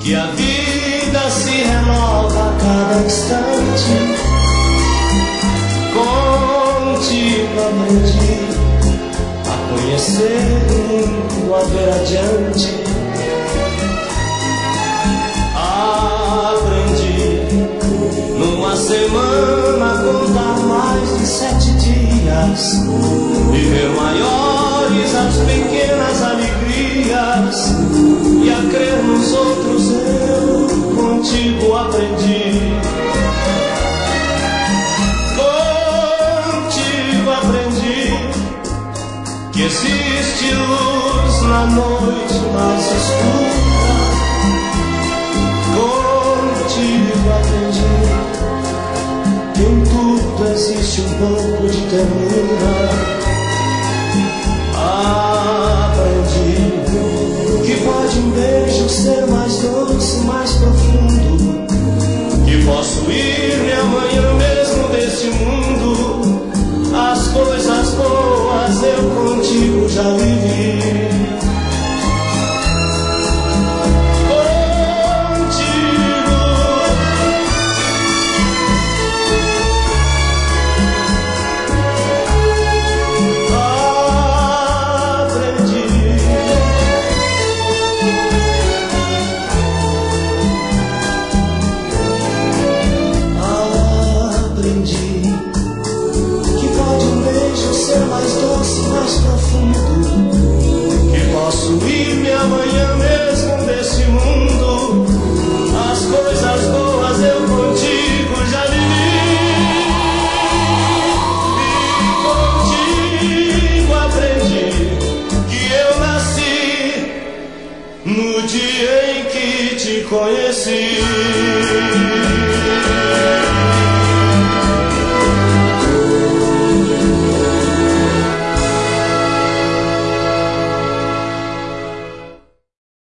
que a vida se renova a cada instante. Contigo aprendi a conhecer o mundo, a ver adiante. Aprendi numa semana a contar mais de 7 dias, viver maiores as pequenas alegrias e a crer nos outros. Eu contigo aprendi. Contigo aprendi que existe luz na noite mais escura. Contigo aprendi que em tudo existe um pouco de ternura. Aprendi que pode um beijo ser mais doce, mais profundo, que posso ir-me amanhã mesmo deste mundo. As coisas boas eu contigo já vivi. Amanhã mesmo desse mundo, as coisas boas eu contigo já vivi. E contigo aprendi que eu nasci no dia em que te conheci.